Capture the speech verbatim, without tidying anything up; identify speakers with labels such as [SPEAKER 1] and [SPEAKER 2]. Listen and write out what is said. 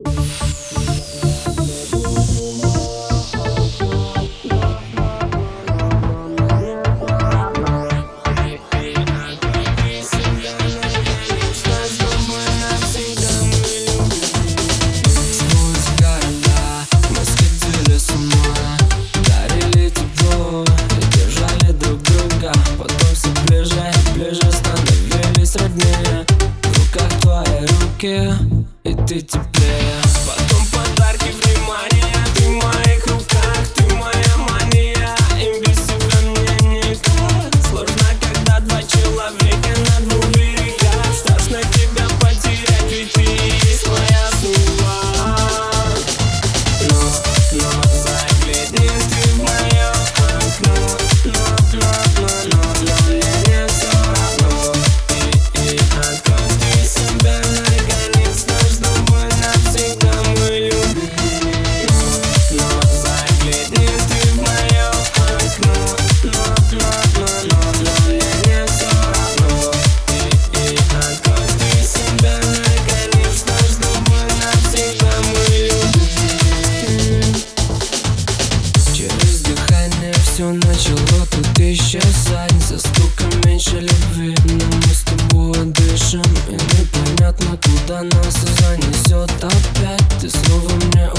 [SPEAKER 1] И ты теплее. Потом подарки, внимание. Ты в моих руках, ты моя мания. И без тебя мне никак. Сложно, когда два человека на двух берегах. Страшно тебя потерять, ведь ты есть моя судьба. Но, но загляни ты в мое окно. Но, но, но, но, но мне не все равно. И, и открой ты себя наконец-то. Все начало тут исчезать, за стуком меньше любви. Но мы с тобой дышим, и непонятно, куда нас занесет опять. Ты снова мне